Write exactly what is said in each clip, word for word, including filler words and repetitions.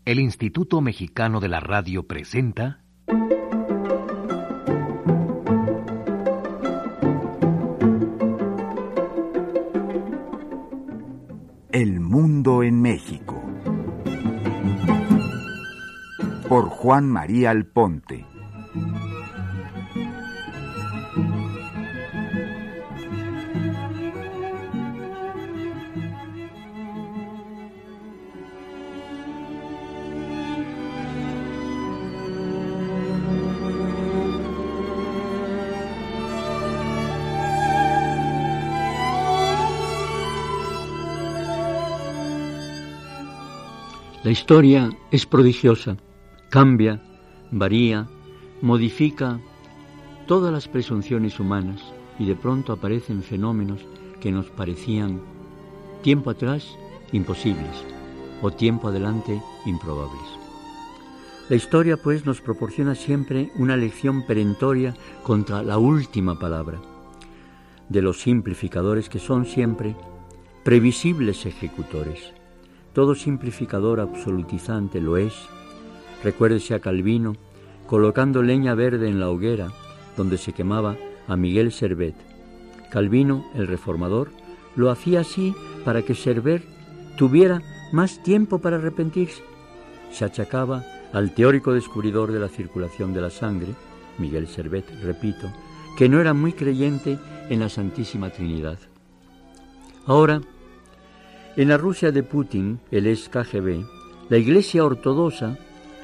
El Instituto Mexicano de la Radio presenta... El mundo en México. Por Juan María Alponte. La historia es prodigiosa, cambia, varía, modifica todas las presunciones humanas y de pronto aparecen fenómenos que nos parecían tiempo atrás imposibles o tiempo adelante improbables. La historia, pues, nos proporciona siempre una lección perentoria contra la última palabra de los simplificadores que son siempre previsibles ejecutores. Todo simplificador absolutizante lo es. Recuérdese a Calvino colocando leña verde en la hoguera donde se quemaba a Miguel Servet. Calvino, el reformador, lo hacía así para que Servet tuviera más tiempo para arrepentirse. Se achacaba al teórico descubridor de la circulación de la sangre, Miguel Servet, repito, que no era muy creyente en la Santísima Trinidad. Ahora, en la Rusia de Putin, el ex K G B, la Iglesia Ortodoxa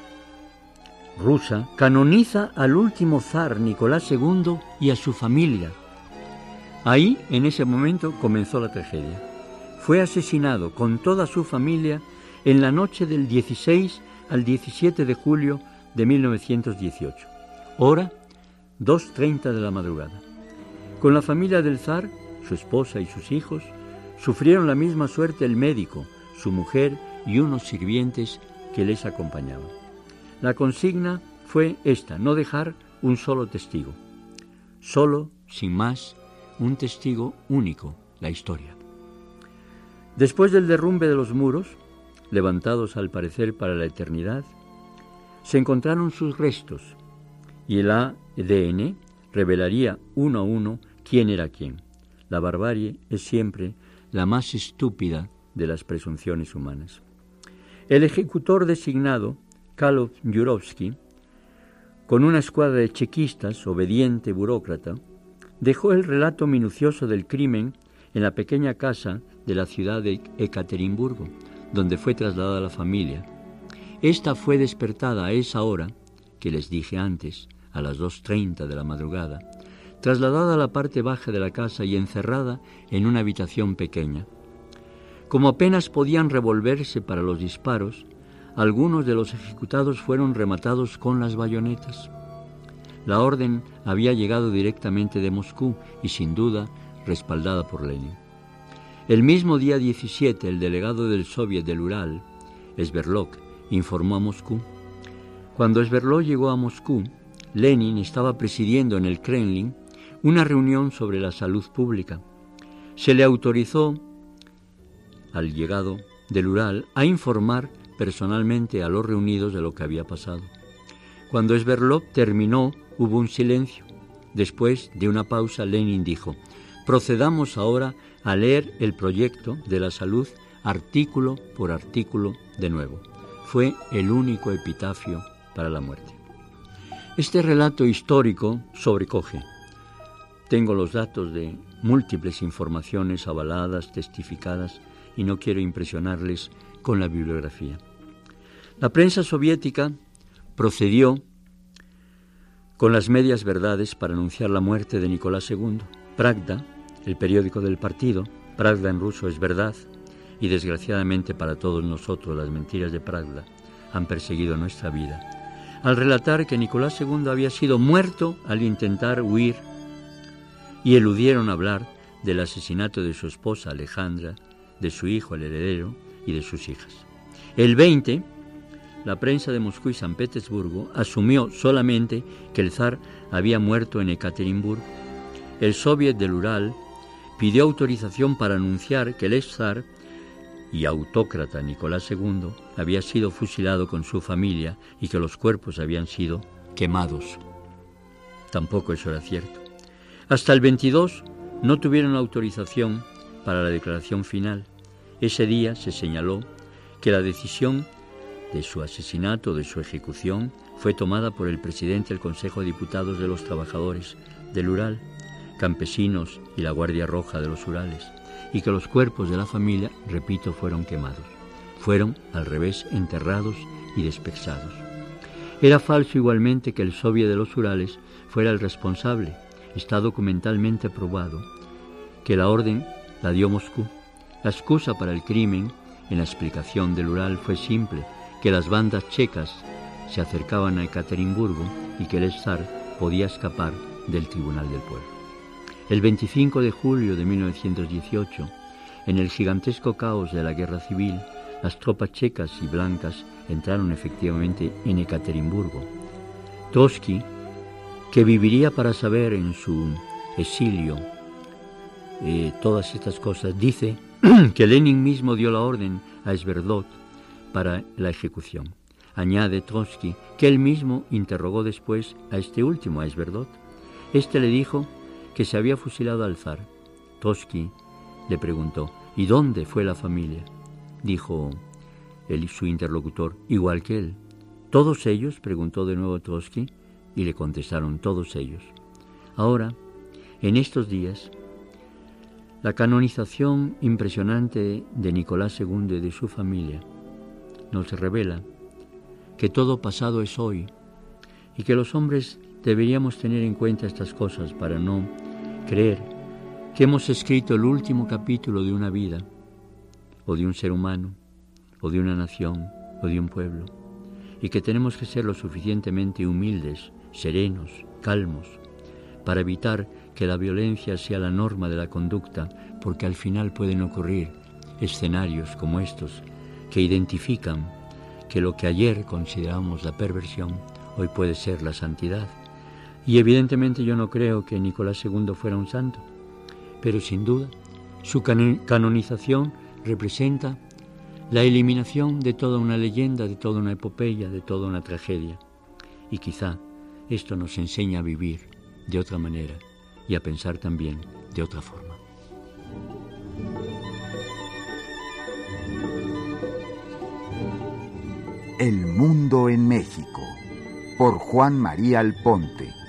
rusa canoniza al último zar Nicolás segundo y a su familia. Ahí, en ese momento, comenzó la tragedia. Fue asesinado con toda su familia en la noche del dieciséis al diecisiete de julio de mil novecientos dieciocho, hora dos treinta de la madrugada. Con la familia del zar, su esposa y sus hijos, sufrieron la misma suerte el médico, su mujer y unos sirvientes que les acompañaban. La consigna fue esta: no dejar un solo testigo. Solo, sin más, un testigo único, la historia. Después del derrumbe de los muros, levantados al parecer para la eternidad, se encontraron sus restos y el A D N revelaría uno a uno quién era quién. La barbarie es siempre la más estúpida de las presunciones humanas. El ejecutor designado, Karol Jurovsky, con una escuadra de chequistas, obediente burócrata, dejó el relato minucioso del crimen en la pequeña casa de la ciudad de Ekaterimburgo, donde fue trasladada la familia. Esta fue despertada a esa hora, que les dije antes, a las dos treinta de la madrugada, trasladada a la parte baja de la casa y encerrada en una habitación pequeña. Como apenas podían revolverse para los disparos, algunos de los ejecutados fueron rematados con las bayonetas. La orden había llegado directamente de Moscú y, sin duda, respaldada por Lenin. El mismo día diecisiete, el delegado del Soviet del Ural, Sverdlov, informó a Moscú. Cuando Sverdlov llegó a Moscú, Lenin estaba presidiendo en el Kremlin una reunión sobre la salud pública. Se le autorizó al llegado del Ural a informar personalmente a los reunidos de lo que había pasado. Cuando Sverdlov terminó, hubo un silencio. Después de una pausa, Lenin dijo: procedamos ahora a leer el proyecto de la salud artículo por artículo de nuevo. Fue el único epitafio para la muerte. Este relato histórico sobrecoge. Tengo los datos de múltiples informaciones avaladas, testificadas, y no quiero impresionarles con la bibliografía. La prensa soviética procedió con las medias verdades para anunciar la muerte de Nicolás segundo. Pravda, el periódico del partido, Pravda en ruso es verdad, y desgraciadamente para todos nosotros las mentiras de Pravda han perseguido nuestra vida, al relatar que Nicolás segundo había sido muerto al intentar huir, y eludieron hablar del asesinato de su esposa Alejandra, de su hijo el heredero y de sus hijas. El veinte, la prensa de Moscú y San Petersburgo asumió solamente que el zar había muerto en Ekaterimburgo. El Soviet del Ural pidió autorización para anunciar que el ex zar y autócrata Nicolás segundo había sido fusilado con su familia y que los cuerpos habían sido quemados. Tampoco eso era cierto. Hasta el veintidós no tuvieron autorización para la declaración final. Ese día se señaló que la decisión de su asesinato, de su ejecución, fue tomada por el presidente del Consejo de Diputados de los Trabajadores del Ural, campesinos y la Guardia Roja de los Urales, y que los cuerpos de la familia, repito, fueron quemados. Fueron, al revés, enterrados y despejados. Era falso igualmente que el Soviet de los Urales fuera el responsable. Está documentalmente probado que la orden la dio Moscú. La excusa para el crimen en la explicación del Ural fue simple, que las bandas checas se acercaban a Ekaterimburgo y que el zar podía escapar del Tribunal del Pueblo. El veinticinco de julio de mil novecientos dieciocho, en el gigantesco caos de la guerra civil, las tropas checas y blancas entraron efectivamente en Ekaterimburgo. Trotsky, que viviría para saber en su exilio eh, todas estas cosas, dice que Lenin mismo dio la orden a Sverdlov para la ejecución. Añade Trotsky que él mismo interrogó después a este último, a Sverdlov. Este le dijo que se había fusilado al zar. Trotsky le preguntó, ¿y dónde fue la familia? Dijo el, su interlocutor, igual que él. ¿Todos ellos?, preguntó de nuevo Trotsky, y le contestaron, todos ellos. Ahora, en estos días, la canonización impresionante de Nicolás segundo y de su familia nos revela que todo pasado es hoy y que los hombres deberíamos tener en cuenta estas cosas para no creer que hemos escrito el último capítulo de una vida, o de un ser humano, o de una nación, o de un pueblo, y que tenemos que ser lo suficientemente humildes, serenos, calmos, para evitar que la violencia sea la norma de la conducta, porque al final pueden ocurrir escenarios como estos que identifican que lo que ayer consideramos la perversión, hoy puede ser la santidad. Y evidentemente yo no creo que Nicolás segundo fuera un santo, pero sin duda su canonización representa la eliminación de toda una leyenda, de toda una epopeya, de toda una tragedia. Y quizá esto nos enseña a vivir de otra manera y a pensar también de otra forma. El mundo en México, por Juan María Alponte.